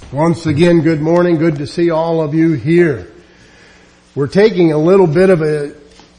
Once again, good morning. Good to see all of you here. We're taking a little bit of a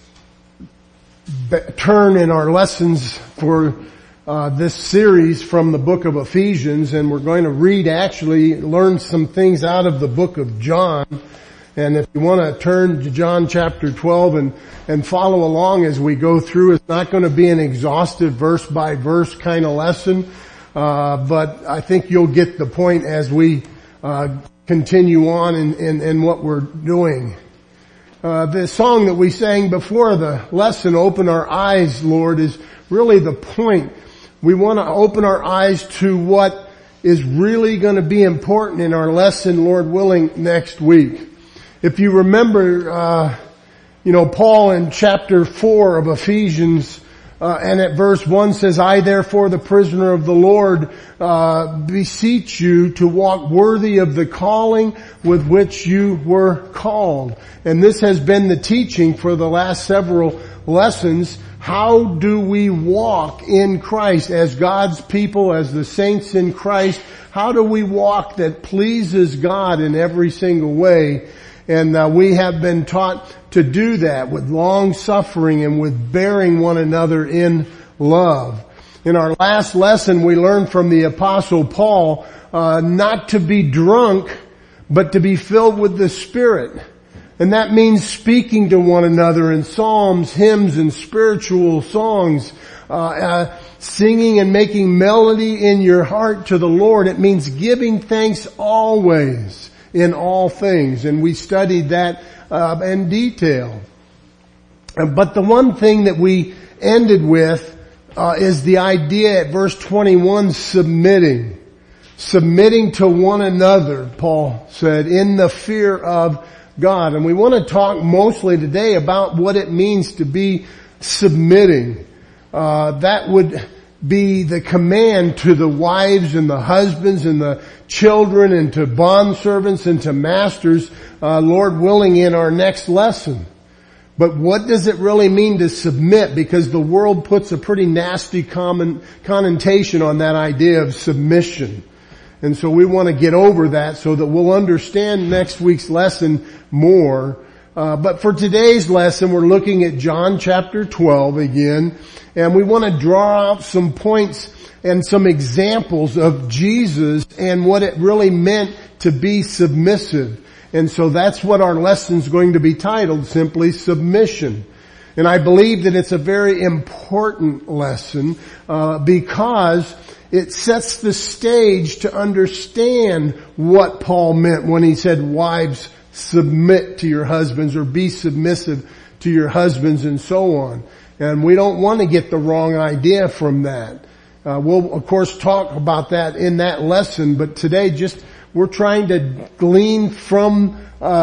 turn in our lessons for this series from the book of Ephesians, and we're going to learn some things out of the book of John. And if you want to turn to John chapter 12 and follow along as we go through, it's not going to be an exhaustive verse by verse kind of lesson, but I think you'll get the point as we continue on in what we're doing. The song that we sang before the lesson, Open Our Eyes, Lord, is really the point. We want to open our eyes to what is really going to be important in our lesson, Lord willing, next week. If you remember, Paul in chapter 4 of Ephesians, and at verse 1 says, I therefore, the prisoner of the Lord, beseech you to walk worthy of the calling with which you were called. And this has been the teaching for the last several lessons. How do we walk in Christ as God's people, as the saints in Christ? How do we walk that pleases God in every single way? And we have been taught to do that with long suffering and with bearing one another in love. In our last lesson, we learned from the Apostle Paul not to be drunk, but to be filled with the Spirit. And that means speaking to one another in psalms, hymns, and spiritual songs, singing and making melody in your heart to the Lord. It means giving thanks always in all things. And we studied that in detail. But the one thing that we ended with is the idea at verse 21, submitting to one another, Paul said, in the fear of God. And we want to talk mostly today about what it means to be submitting. That would be the command to the wives and the husbands and the children and to bondservants and to masters, Lord willing, in our next lesson. But what does it really mean to submit? Because the world puts a pretty nasty connotation on that idea of submission. And so we want to get over that so that we'll understand next week's lesson more. But for today's lesson, we're looking at John chapter 12 again, and we want to draw out some points and some examples of Jesus and what it really meant to be submissive. And so that's what our lesson's going to be titled, simply Submission. And I believe that it's a very important lesson because it sets the stage to understand what Paul meant when he said, wives, submit to your husbands, or be submissive to your husbands, and so on. And we don't want to get the wrong idea from that. We'll of course talk about that in that lesson, but today we're trying to glean from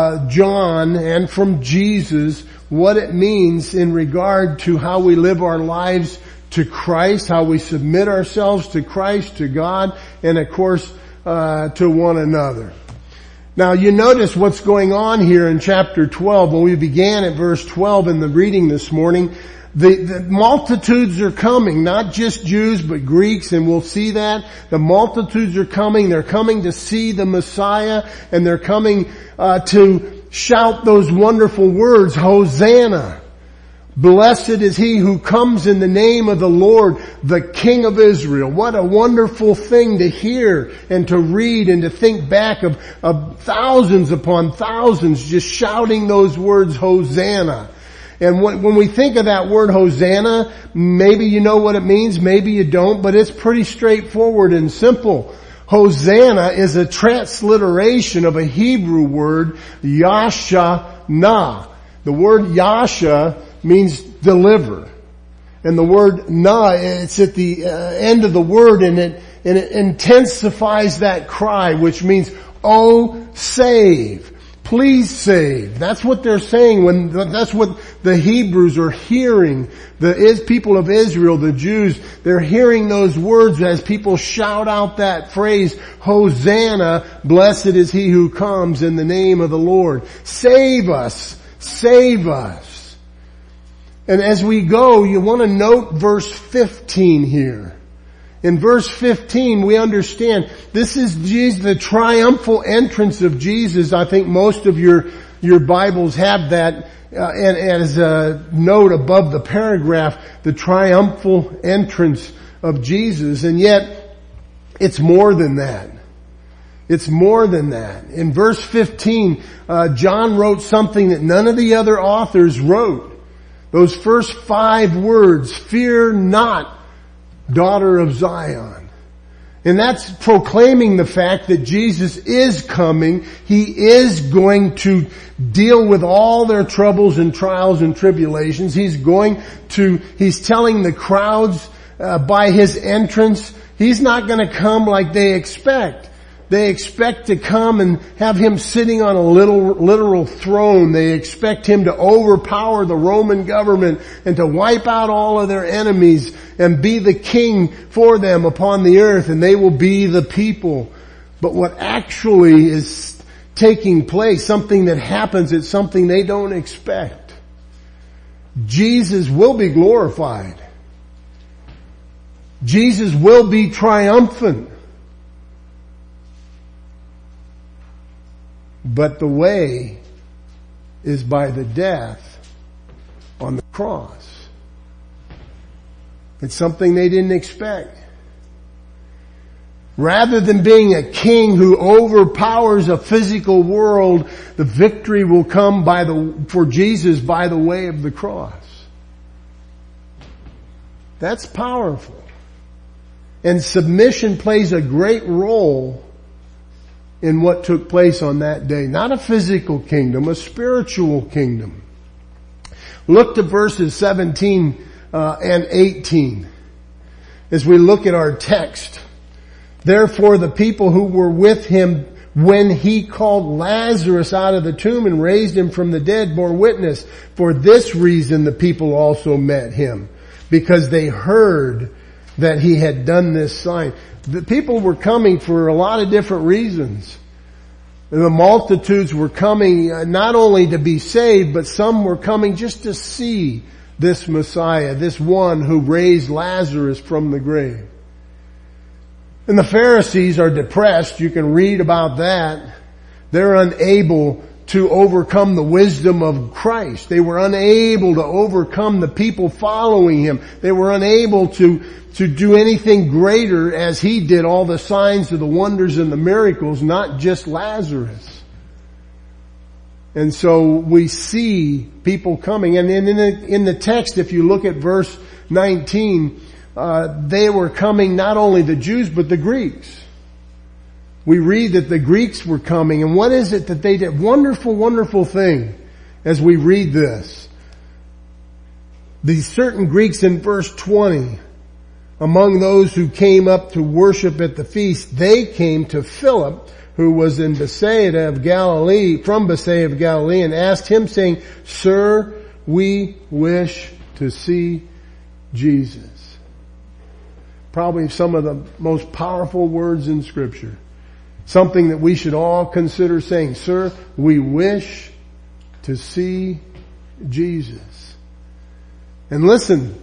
John and from Jesus what it means in regard to how we live our lives to Christ, how we submit ourselves to Christ, to God, and of course to one another. Now you notice what's going on here in chapter 12. When we began at verse 12 in the reading this morning, the multitudes are coming, not just Jews, but Greeks, and we'll see that. The multitudes are coming. They're coming to see the Messiah, and they're coming to shout those wonderful words, Hosanna. Blessed is he who comes in the name of the Lord, the King of Israel. What a wonderful thing to hear and to read and to think back of thousands upon thousands just shouting those words, Hosanna. And when we think of that word Hosanna, maybe you know what it means, maybe you don't, but it's pretty straightforward and simple. Hosanna is a transliteration of a Hebrew word, Yasha-na. The word Yasha means deliver. And the word na, it's at the end of the word, and it intensifies that cry, which means, oh, save. Please save. That's what they're saying that's what the Hebrews are hearing. The people of Israel, the Jews, they're hearing those words as people shout out that phrase, Hosanna, blessed is he who comes in the name of the Lord. Save us. Save us. And as we go, you want to note verse 15 here. In verse 15, we understand this is Jesus, the triumphal entrance of Jesus. I think most of your Bibles have that, and as a note above the paragraph, the triumphal entrance of Jesus. And yet, it's more than that. It's more than that. In verse 15, John wrote something that none of the other authors wrote. Those first 5 words, "Fear not, daughter of Zion." And that's proclaiming the fact that Jesus is coming. He is going to deal with all their troubles and trials and tribulations. He's telling the crowds by His entrance, He's not going to come like they expect. They expect to come and have Him sitting on a literal throne. They expect Him to overpower the Roman government and to wipe out all of their enemies and be the king for them upon the earth, and they will be the people. But what actually is taking place, something that happens, it's something they don't expect. Jesus will be glorified. Jesus will be triumphant. But the way is by the death on the cross. It's something they didn't expect. Rather than being a king who overpowers a physical world, the victory will come for Jesus by the way of the cross. That's powerful. And submission plays a great role in what took place on that day. Not a physical kingdom, a spiritual kingdom. Look to verses 17 and 18 as we look at our text. Therefore the people who were with Him when He called Lazarus out of the tomb and raised him from the dead bore witness. For this reason the people also met Him, because they heard that He had done this sign. The people were coming for a lot of different reasons. The multitudes were coming not only to be saved, but some were coming just to see this Messiah, this one who raised Lazarus from the grave. And the Pharisees are depressed. You can read about that. They're unable to overcome the wisdom of Christ. They were unable to overcome the people following Him. They were unable to do anything greater as He did, all the signs of the wonders and the miracles, not just Lazarus. And so we see people coming. And in the text, if you look at verse 19, they were coming, not only the Jews, but the Greeks. We read that the Greeks were coming. And what is it that they did? Wonderful, wonderful thing as we read this. These certain Greeks in verse 20, among those who came up to worship at the feast, they came to Philip, who was in Bethsaida of Galilee, from Bethsaida of Galilee, and asked him, saying, Sir, we wish to see Jesus. Probably some of the most powerful words in Scripture. Something that we should all consider saying, Sir, we wish to see Jesus. And listen,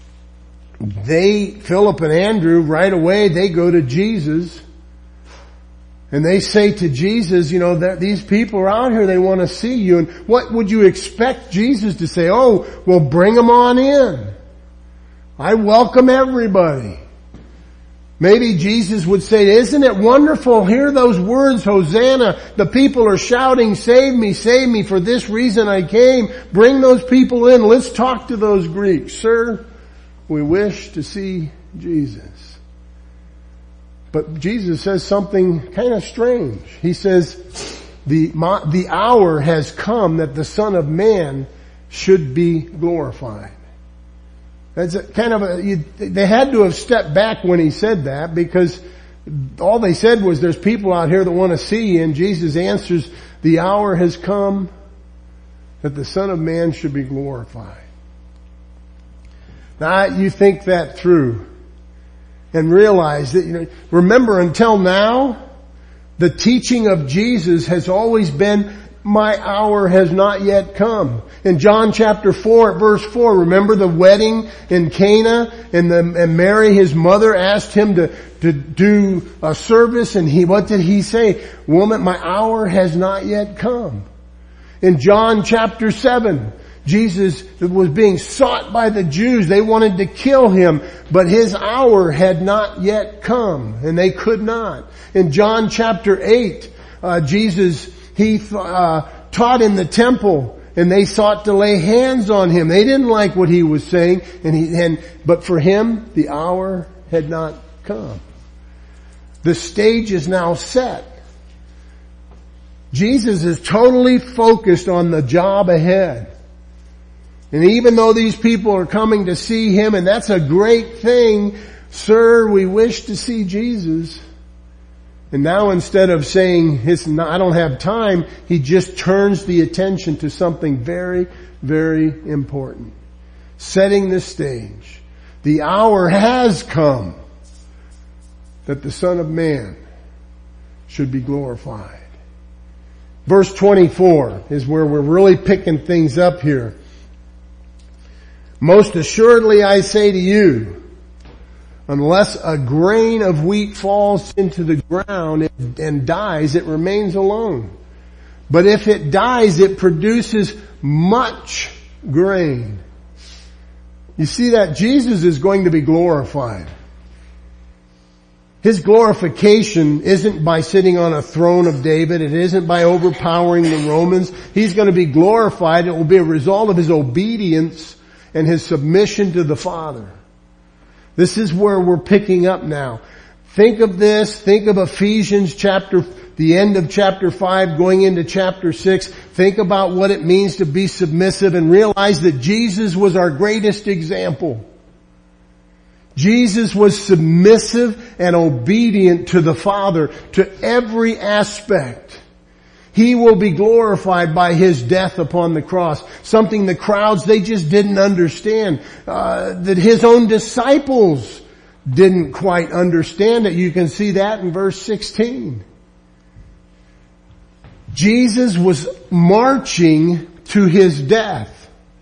Philip and Andrew, right away, they go to Jesus. And they say to Jesus, that these people are out here, they want to see you. And what would you expect Jesus to say? Oh, well, bring them on in. I welcome everybody. Maybe Jesus would say, isn't it wonderful? Hear those words, Hosanna. The people are shouting, save me, for this reason I came. Bring those people in. Let's talk to those Greeks. Sir, we wish to see Jesus. But Jesus says something kind of strange. He says, the hour has come that the Son of Man should be glorified. That's they had to have stepped back when He said that, because all they said was there's people out here that want to see you, and Jesus answers, the hour has come that the Son of Man should be glorified. Now you think that through and realize that, remember, until now, the teaching of Jesus has always been my hour has not yet come. In John chapter 4 at verse 4, remember the wedding in Cana, and Mary, his mother, asked him to do a service, and what did he say? Woman, my hour has not yet come. In John chapter 7, Jesus was being sought by the Jews. They wanted to kill him, but his hour had not yet come, and they could not. In John chapter 8, Jesus, he taught in the temple, and they sought to lay hands on him. They didn't like what he was saying, but for him, the hour had not come. The stage is now set. Jesus is totally focused on the job ahead. And even though these people are coming to see him, and that's a great thing, sir, we wish to see Jesus. And now instead of saying, I don't have time, he just turns the attention to something very, very important. Setting the stage. The hour has come that the Son of Man should be glorified. Verse 24 is where we're really picking things up here. Most assuredly I say to you, unless a grain of wheat falls into the ground and dies, it remains alone. But if it dies, it produces much grain. You see that Jesus is going to be glorified. His glorification isn't by sitting on a throne of David. It isn't by overpowering the Romans. He's going to be glorified. It will be a result of his obedience and his submission to the Father. This is where we're picking up now. Think of this. Think of Ephesians the end of chapter 5 going into chapter 6. Think about what it means to be submissive and realize that Jesus was our greatest example. Jesus was submissive and obedient to the Father, to every aspect. He will be glorified by his death upon the cross. Something the crowds, they just didn't understand. That his own disciples didn't quite understand it. You can see that in verse 16. Jesus was marching to his death.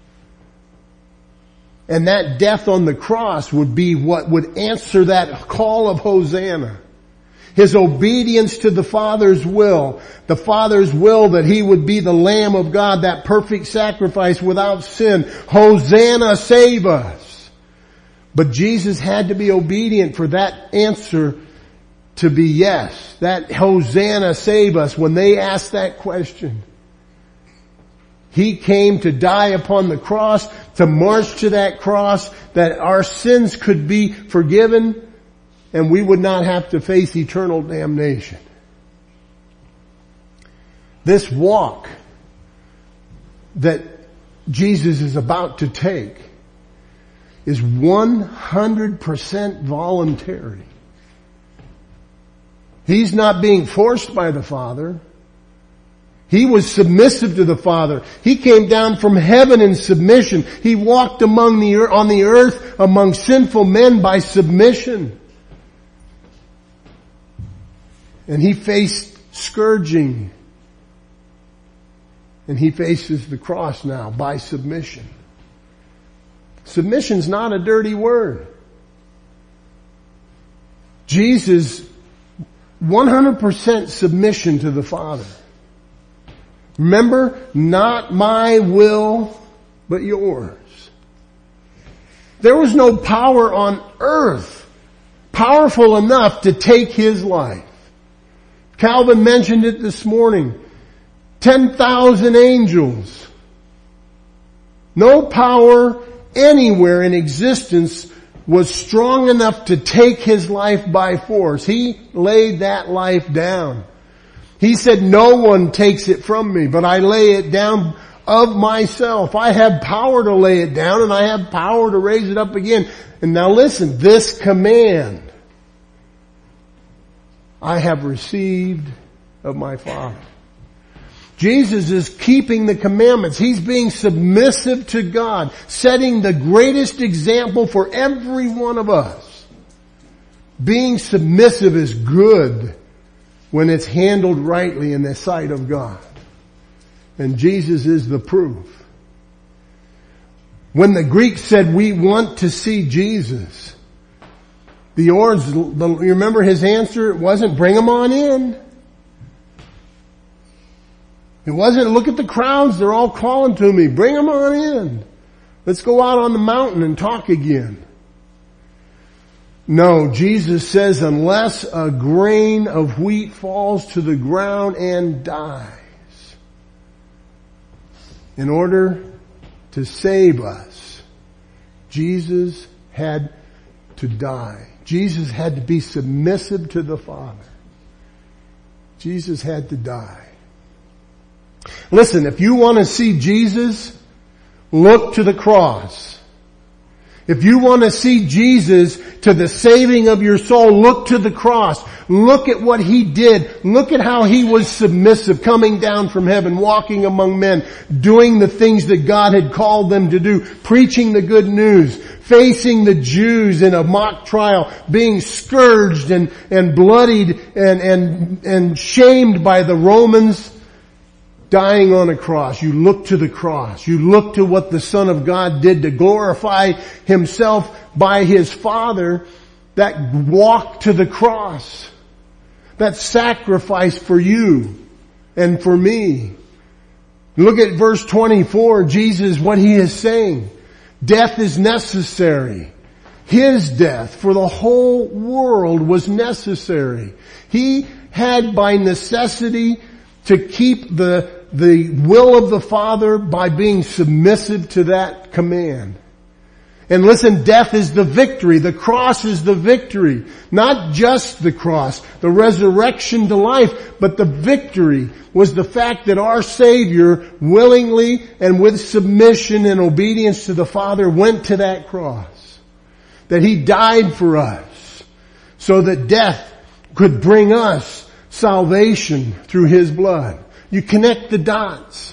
And that death on the cross would be what would answer that call of Hosanna. His obedience to the Father's will that he would be the Lamb of God, that perfect sacrifice without sin. Hosanna, save us. But Jesus had to be obedient for that answer to be yes. That Hosanna, save us, when they asked that question. He came to die upon the cross, to march to that cross, that our sins could be forgiven and we would not have to face eternal damnation. This walk that Jesus is about to take is 100% voluntary. He's not being forced by the Father. He was submissive to the Father. He came down from heaven in submission. He walked on the earth among sinful men by submission. And he faced scourging. And he faces the cross now by submission. Submission's not a dirty word. Jesus, 100% submission to the Father. Remember, not my will, but yours. There was no power on earth powerful enough to take his life. Calvin mentioned it this morning. 10,000 angels. No power anywhere in existence was strong enough to take his life by force. He laid that life down. He said, no one takes it from me, but I lay it down of myself. I have power to lay it down and I have power to raise it up again. And now listen, this command I have received of my Father. Jesus is keeping the commandments. He's being submissive to God, setting the greatest example for every one of us. Being submissive is good when it's handled rightly in the sight of God. And Jesus is the proof. When the Greeks said, we want to see Jesus, you remember his answer? It wasn't, bring him on in. It wasn't, look at the crowds, they're all calling to me. Bring them on in. Let's go out on the mountain and talk again. No, Jesus says, unless a grain of wheat falls to the ground and dies, in order to save us, Jesus had to die. Jesus had to be submissive to the Father. Jesus had to die. Listen, if you want to see Jesus, look to the cross. If you want to see Jesus to the saving of your soul, look to the cross. Look at what he did. Look at how he was submissive, coming down from heaven, walking among men, doing the things that God had called them to do, preaching the good news, facing the Jews in a mock trial, being scourged and bloodied and shamed by the Romans, dying on a cross. You look to the cross. You look to what the Son of God did to glorify himself by his Father, that walk to the cross, that sacrifice for you and for me. Look at verse 24, Jesus, what he is saying. Death is necessary. His death for the whole world was necessary. He had by necessity to keep the will of the Father by being submissive to that command. And listen, death is the victory. The cross is the victory. Not just the cross, the resurrection to life, but the victory was the fact that our Savior willingly and with submission and obedience to the Father went to that cross. That he died for us so that death could bring us salvation through his blood. You connect the dots.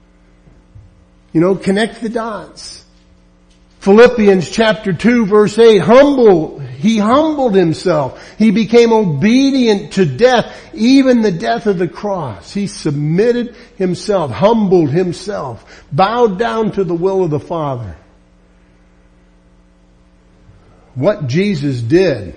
Connect the dots. Philippians chapter 2 verse 8, he humbled himself. He became obedient to death, even the death of the cross. He submitted himself, humbled himself, bowed down to the will of the Father. What Jesus did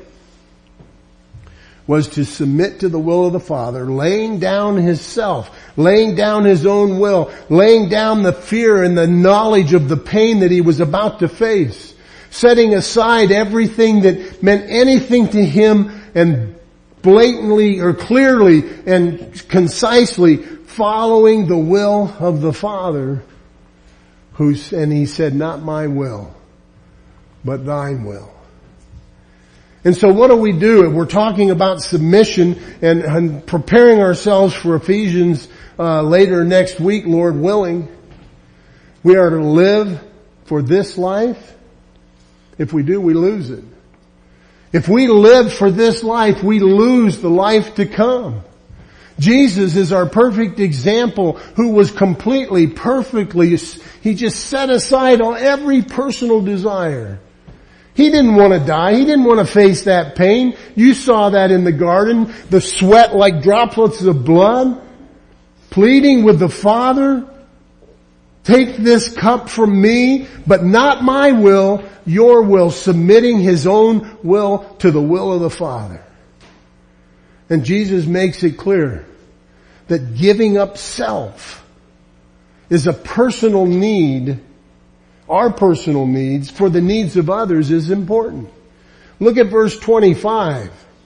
was to submit to the will of the Father, laying down himself, laying down his own will, laying down the fear and the knowledge of the pain that he was about to face, setting aside everything that meant anything to him and blatantly or clearly and concisely following the will of the Father, and he said, not my will, but thine will. And so what do? We're talking about submission and preparing ourselves for Ephesians later next week, Lord willing. We are to live for this life. If we do, we lose it. If we live for this life, we lose the life to come. Jesus is our perfect example who was perfectly, he just set aside every personal desire. He didn't want to die. He didn't want to face that pain. You saw that in the garden, the sweat like droplets of blood, pleading with the Father, take this cup from me, but not my will, your will, submitting his own will to the will of the Father. And Jesus makes it clear that giving up self is a personal need. Our personal needs for the needs of others is important. Look at verse 25.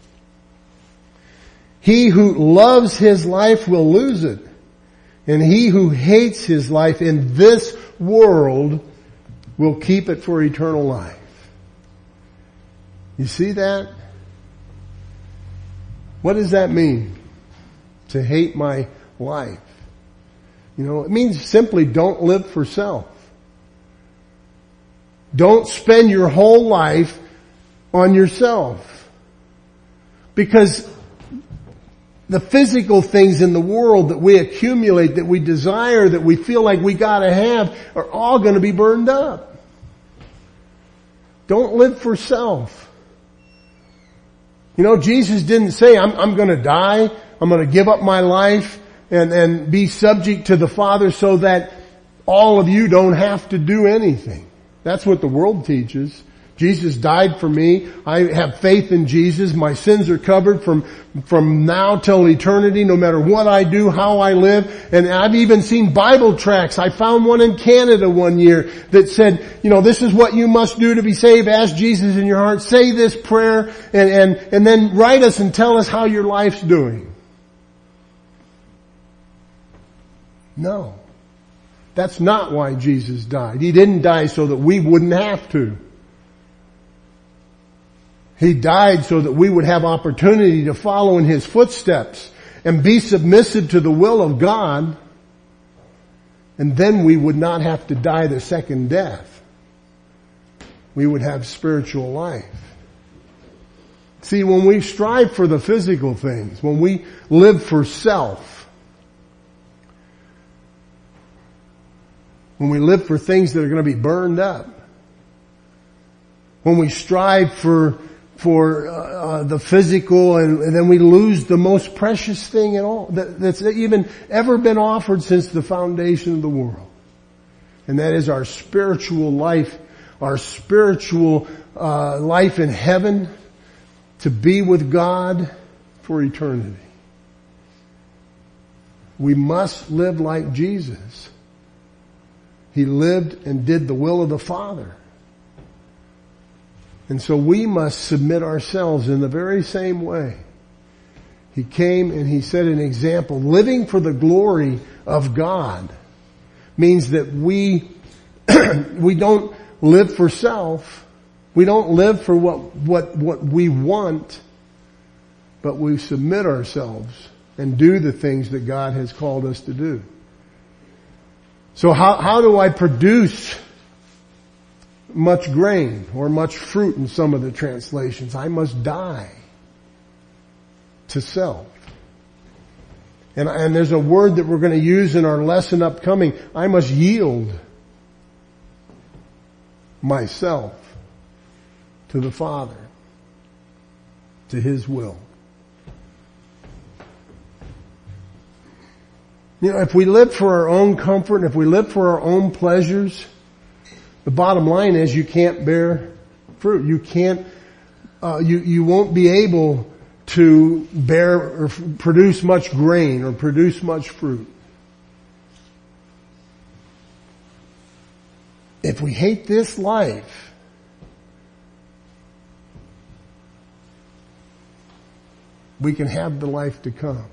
He who loves his life will lose it, and he who hates his life in this world will keep it for eternal life. You see that? What does that mean? To hate my life. It means simply don't live for self. Don't spend your whole life on yourself. Because the physical things in the world that we accumulate, that we desire, that we feel like we gotta have, are all gonna be burned up. Don't live for self. Jesus didn't say, I'm gonna die, I'm gonna give up my life, and be subject to the Father so that all of you don't have to do anything. That's what the world teaches. Jesus died for me. I have faith in Jesus. My sins are covered from now till eternity, no matter what I do, how I live. And I've even seen Bible tracts. I found one in Canada one year that said, this is what you must do to be saved. Ask Jesus in your heart. Say this prayer and then write us and tell us how your life's doing. No. That's not why Jesus died. He didn't die so that we wouldn't have to. He died so that we would have opportunity to follow in His footsteps and be submissive to the will of God, and then we would not have to die the second death. We would have spiritual life. See, when we strive for the physical things, when we live for self, when we live for things that are going to be burned up, when we strive for the physical and then we lose the most precious thing at all that's even ever been offered since the foundation of the world. And that is our spiritual life, our spiritual life in heaven, to be with God for eternity. We must live like Jesus. He lived and did the will of the Father. And so we must submit ourselves in the very same way. He came and He set an example. Living for the glory of God means that we don't live for self. We don't live for what we want, but we submit ourselves and do the things that God has called us to do. So how do I produce much grain or much fruit in some of the translations? I must die to self. And there's a word that we're going to use in our lesson upcoming. I must yield myself to the Father, to His will. If we live for our own comfort, and if we live for our own pleasures, the bottom line is you can't bear fruit. You can't, you won't be able to bear or produce much grain or produce much fruit. If we hate this life, we can have the life to come.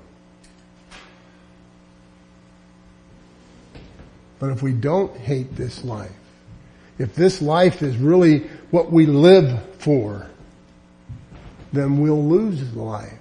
But if we don't hate this life, if this life is really what we live for, then we'll lose the life.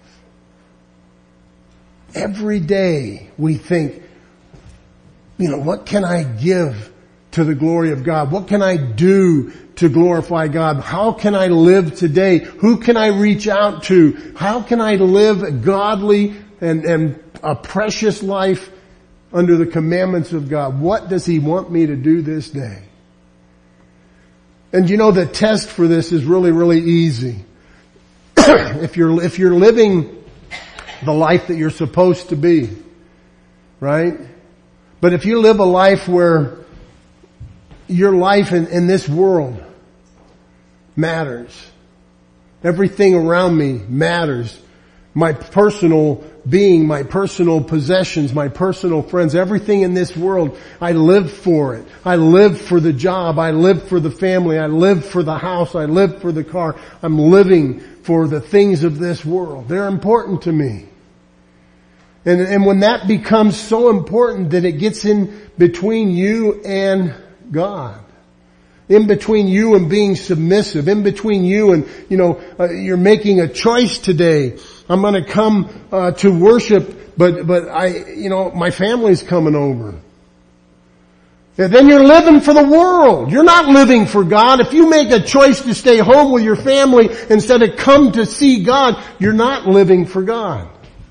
Every day we think, what can I give to the glory of God? What can I do to glorify God? How can I live today? Who can I reach out to? How can I live a godly and a precious life under the commandments of God? What does He want me to do this day? And the test for this is really, really easy. If you're living the life that you're supposed to be, right? But if you live a life where your life in this world matters, everything around me matters, my personal being, my personal possessions, my personal friends, everything in this world, I live for it. I live for the job. I live for the family. I live for the house. I live for the car. I'm living for the things of this world. They're important to me. And when that becomes so important that it gets in between you and God, in between you and being submissive, in between you and, you're making a choice today. I'm going to come to worship, but my family's coming over. And then you're living for the world. You're not living for God. If you make a choice to stay home with your family instead of come to see God, you're not living for God.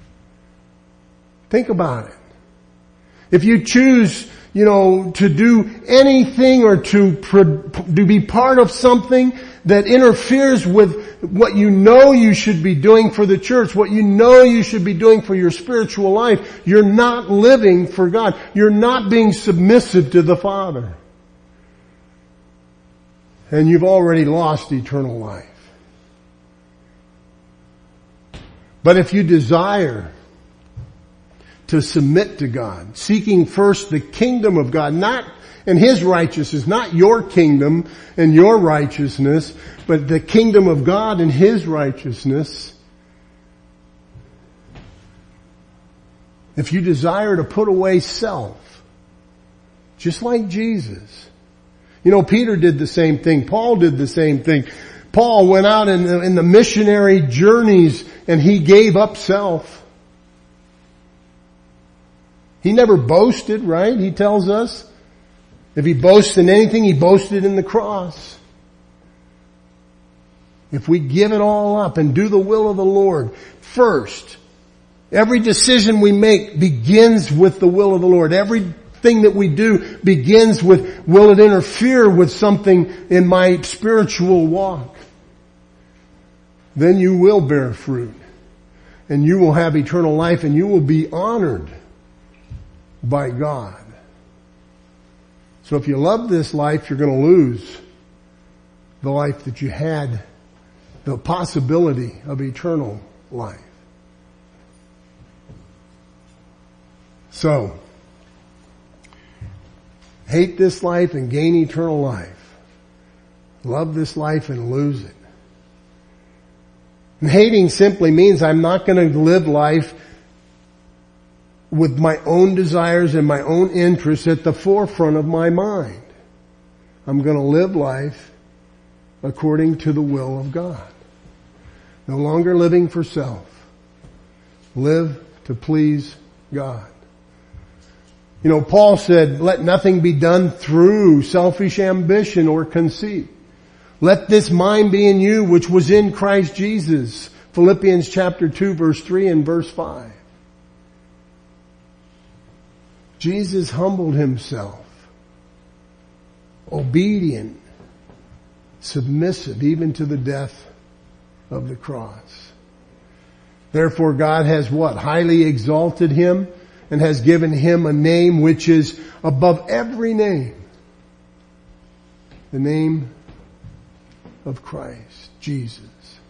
Think about it. If you choose, to do anything or to be part of something that interferes with what you know you should be doing for the church, what you know you should be doing for your spiritual life, you're not living for God. You're not being submissive to the Father. And you've already lost eternal life. But if you desire to submit to God, seeking first the kingdom of God, and His righteousness, not your kingdom and your righteousness, but the kingdom of God and His righteousness. If you desire to put away self, just like Jesus. You know, Peter did the same thing. Paul did the same thing. Paul went out in the missionary journeys and he gave up self. He never boasted, right? He tells us. If he boasts in anything, he boasted in the cross. If we give it all up and do the will of the Lord first, every decision we make begins with the will of the Lord. Everything that we do begins with, will it interfere with something in my spiritual walk? Then you will bear fruit. And you will have eternal life and you will be honored by God. So if you love this life, you're going to lose the life that you had, the possibility of eternal life. So, hate this life and gain eternal life. Love this life and lose it. And hating simply means I'm not going to live life with my own desires and my own interests at the forefront of my mind. I'm going to live life according to the will of God. No longer living for self. Live to please God. You know, Paul said, let nothing be done through selfish ambition or conceit. Let this mind be in you which was in Christ Jesus. Philippians chapter 2 verse 3 and verse 5. Jesus humbled Himself, obedient, submissive, even to the death of the cross. Therefore God has what? Highly exalted Him and has given Him a name which is above every name. The name of Christ, Jesus.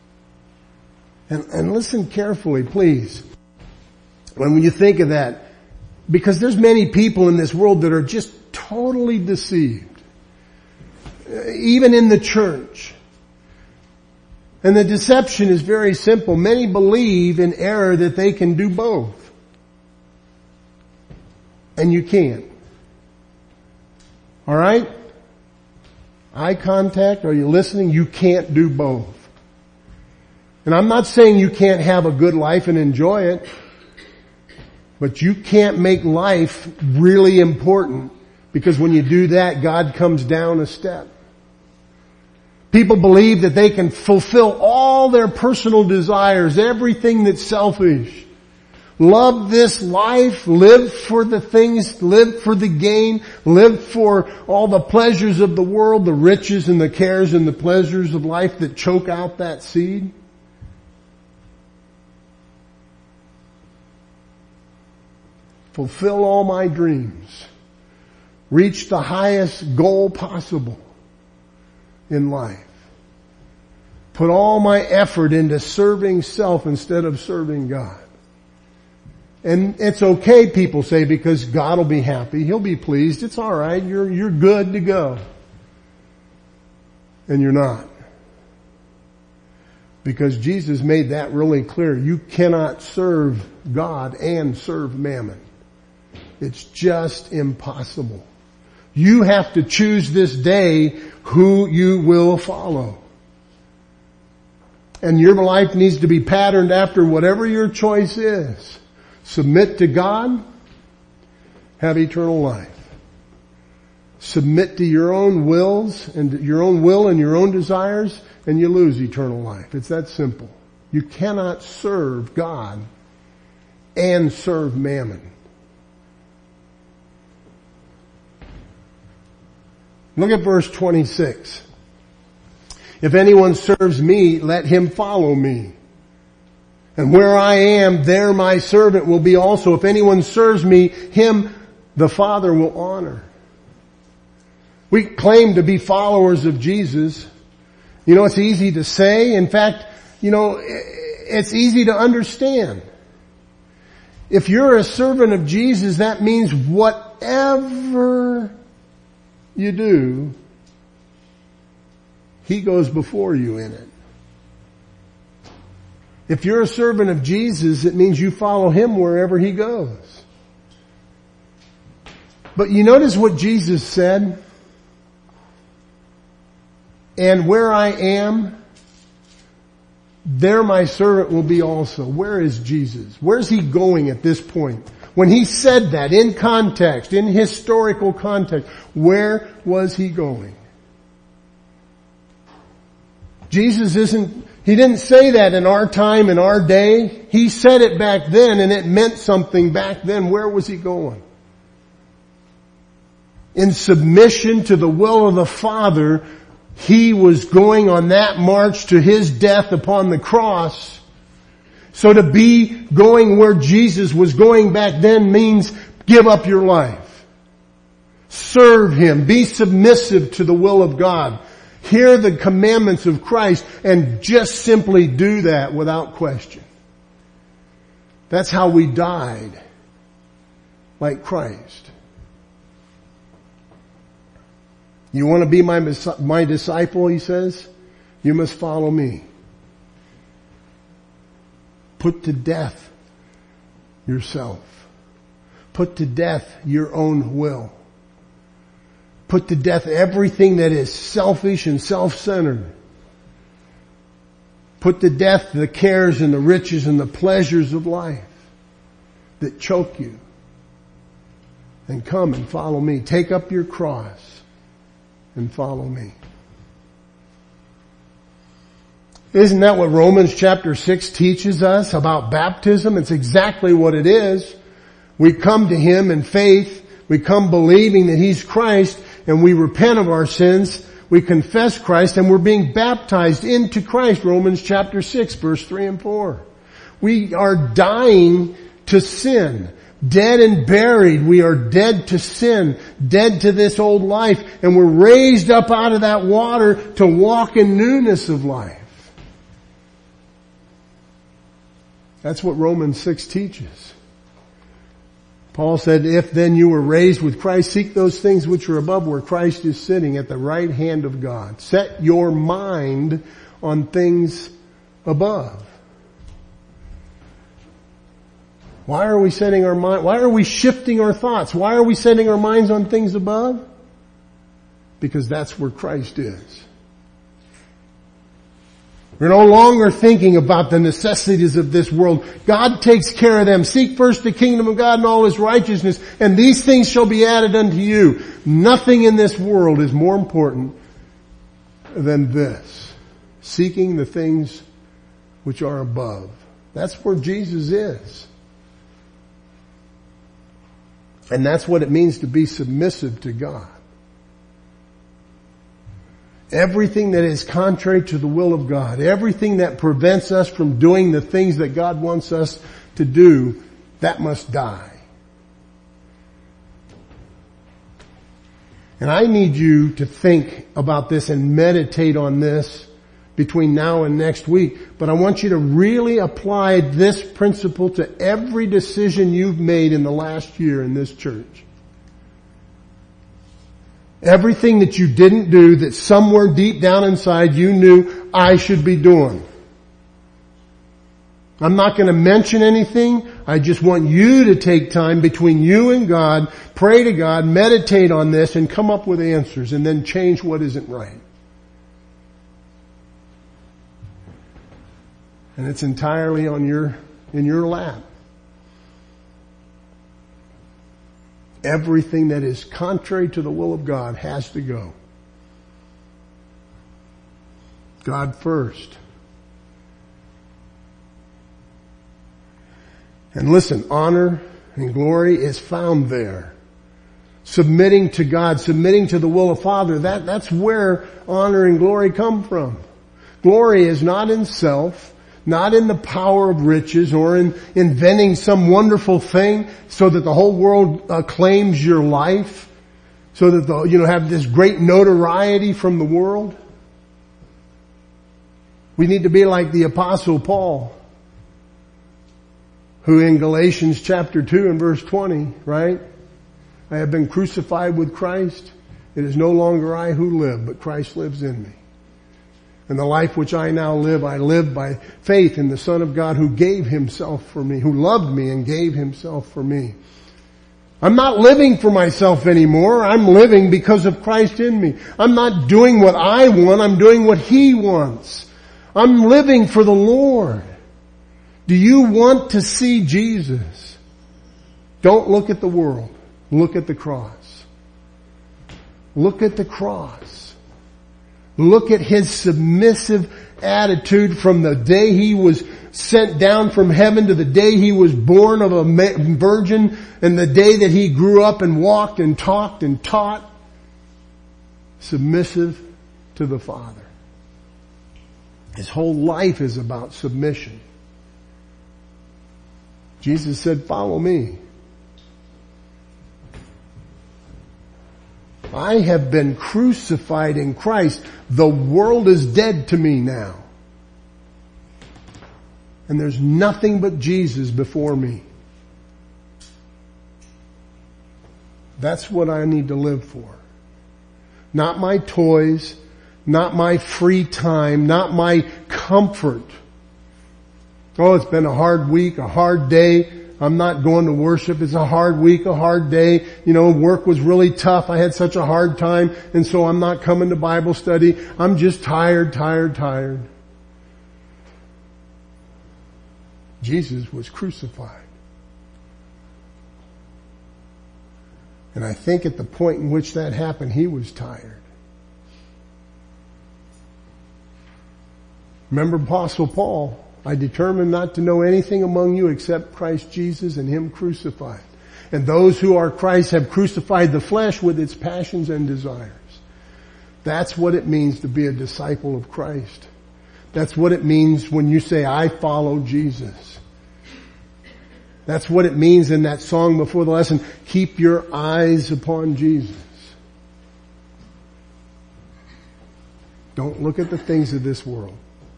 And listen carefully, please, when you think of that. Because there's many people in this world that are just totally deceived. Even in the church. And the deception is very simple. Many believe in error that they can do both. And you can't. Alright? Eye contact, are you listening? You can't do both. And I'm not saying you can't have a good life and enjoy it. But you can't make life really important because when you do that, God comes down a step. People believe that they can fulfill all their personal desires, everything that's selfish. Love this life, live for the things, live for the gain, live for all the pleasures of the world, the riches and the cares and the pleasures of life that choke out that seed. Fulfill all my dreams. Reach the highest goal possible in life. Put all my effort into serving self instead of serving God. And it's okay, people say, because God will be happy. He'll be pleased. It's alright. You're good to go. And you're not. Because Jesus made that really clear. You cannot serve God and serve mammon. It's just impossible. You have to choose this day who you will follow. And your life needs to be patterned after whatever your choice is. Submit to God, have eternal life. Submit to your own wills and your own will and your own desires, and you lose eternal life. It's that simple. You cannot serve God and serve mammon. Look at verse 26. If anyone serves me, let him follow me. And where I am, there my servant will be also. If anyone serves me, him the Father will honor. We claim to be followers of Jesus. You know, it's easy to say. In fact, you know, it's easy to understand. If you're a servant of Jesus, that means whatever you do, He goes before you in it. If you're a servant of Jesus, it means you follow Him wherever He goes. But you notice what Jesus said? And where I am, there my servant will be also. Where is Jesus? Where's He going at this point? When He said that, in context, in historical context, where was He going? He didn't say that in our time, in our day. He said it back then, and it meant something back then. Where was He going? In submission to the will of the Father, He was going on that march to His death upon the cross. So to be going where Jesus was going back then means give up your life. Serve Him. Be submissive to the will of God. Hear the commandments of Christ and just simply do that without question. That's how we died, like Christ. You want to be my disciple, He says? You must follow me. Put to death yourself. Put to death your own will. Put to death everything that is selfish and self-centered. Put to death the cares and the riches and the pleasures of life that choke you. And come and follow me. Take up your cross and follow me. Isn't that what Romans chapter 6 teaches us about baptism? It's exactly what it is. We come to Him in faith. We come believing that He's Christ, and we repent of our sins. We confess Christ, and we're being baptized into Christ. Romans chapter 6, verse 3 and 4. We are dying to sin. Dead and buried. We are dead to sin. Dead to this old life. And we're raised up out of that water to walk in newness of life. That's what Romans 6 teaches. Paul said, if then you were raised with Christ, seek those things which are above where Christ is sitting at the right hand of God. Set your mind on things above. Why are we setting our mind? Why are we shifting our thoughts? Why are we setting our minds on things above? Because that's where Christ is. We're no longer thinking about the necessities of this world. God takes care of them. Seek first the kingdom of God and all His righteousness, and these things shall be added unto you. Nothing in this world is more important than this. Seeking the things which are above. That's where Jesus is. And that's what it means to be submissive to God. Everything that is contrary to the will of God, everything that prevents us from doing the things that God wants us to do, that must die. And I need you to think about this and meditate on this between now and next week. But I want you to really apply this principle to every decision you've made in the last year in this church. Everything that you didn't do that somewhere deep down inside you knew I should be doing. I'm not going to mention anything. I just want you to take time between you and God, pray to God, meditate on this, and come up with answers, and then change what isn't right. And it's entirely in your lap. Everything that is contrary to the will of God has to go. God first. And listen, honor and glory is found there. Submitting to God, submitting to the will of Father, that's where honor and glory come from. Glory is not in self, not in the power of riches or in inventing some wonderful thing so that the whole world claims your life, so that you have this great notoriety from the world. We need to be like the Apostle Paul, who in Galatians chapter 2 and verse 20, right? I have been crucified with Christ. It is no longer I who live, but Christ lives in me. And the life which I now live, I live by faith in the Son of God who gave himself for me, who loved me and gave himself for me. I'm not living for myself anymore. I'm living because of Christ in me. I'm not doing what I want. I'm doing what he wants. I'm living for the Lord. Do you want to see Jesus? Don't look at the world. Look at the cross. Look at the cross. Look at his submissive attitude from the day he was sent down from heaven to the day he was born of a virgin and the day that he grew up and walked and talked and taught. Submissive to the Father. His whole life is about submission. Jesus said, follow me. I have been crucified in Christ. The world is dead to me now. And there's nothing but Jesus before me. That's what I need to live for. Not my toys, not my free time, not my comfort. Oh, it's been a hard week, a hard day. I'm not going to worship. It's a hard week, a hard day. Work was really tough. I had such a hard time, and so I'm not coming to Bible study. I'm just tired. Jesus was crucified. And I think at the point in which that happened, he was tired. Remember Apostle Paul? I determined not to know anything among you except Christ Jesus and him crucified. And those who are Christ have crucified the flesh with its passions and desires. That's what it means to be a disciple of Christ. That's what it means when you say, I follow Jesus. That's what it means in that song before the lesson. Keep your eyes upon Jesus. Don't look at the things of this world.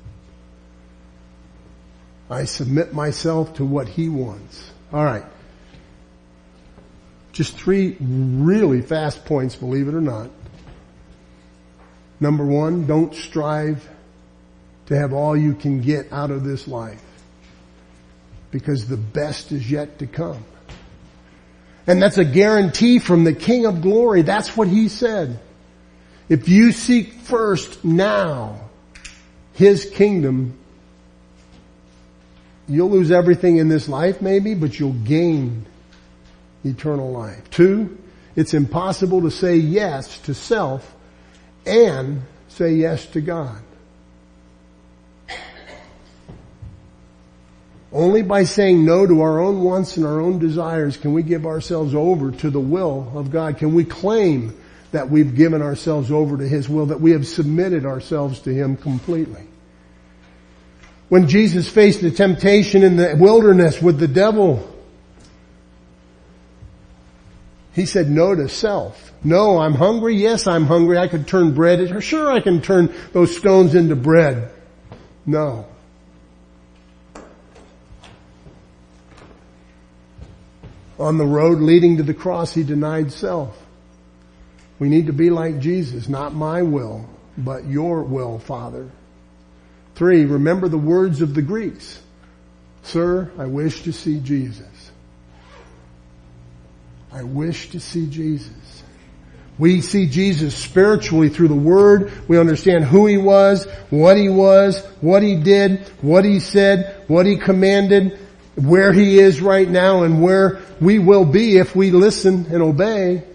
I submit myself to what he wants. All right. Just 3 really fast points, believe it or not. Number 1, don't strive to have all you can get out of this life, because the best is yet to come. And that's a guarantee from the King of Glory. That's what he said. If you seek first now his kingdom, you'll lose everything in this life maybe, but you'll gain eternal life. 2, it's impossible to say yes to self and say yes to God. Only by saying no to our own wants and our own desires can we give ourselves over to the will of God. Can we claim that we've given ourselves over to his will, that we have submitted ourselves to him completely. When Jesus faced the temptation in the wilderness with the devil, he said no to self. No, I'm hungry. Yes, I'm hungry. I could turn bread. Sure, I can turn those stones into bread. No. On the road leading to the cross, he denied self. We need to be like Jesus. Not my will, but your will, Father. 3, remember the words of the Greeks. Sir, I wish to see Jesus. I wish to see Jesus. We see Jesus spiritually through the Word. We understand who he was, what he did, what he said, what he commanded, where he is right now, and where we will be if we listen and obey.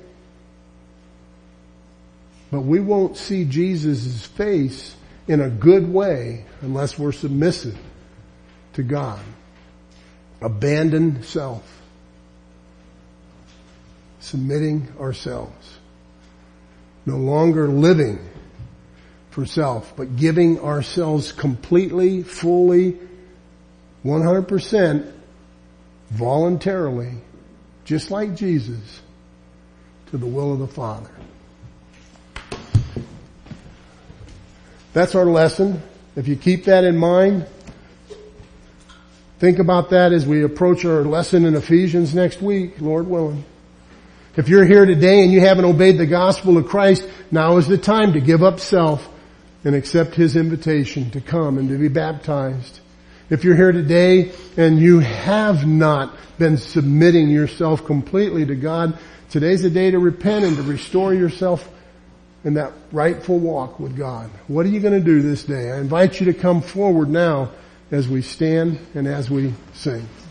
But we won't see Jesus' face in a good way unless we're submissive to God. Abandon self. Submitting ourselves. No longer living for self, but giving ourselves completely, fully, 100% voluntarily, just like Jesus, to the will of the Father. That's our lesson. If you keep that in mind, think about that as we approach our lesson in Ephesians next week, Lord willing. If you're here today and you haven't obeyed the gospel of Christ, now is the time to give up self and accept His invitation to come and to be baptized. If you're here today and you have not been submitting yourself completely to God, today's the day to repent and to restore yourself in that rightful walk with God. What are you going to do this day? I invite you to come forward now as we stand and as we sing.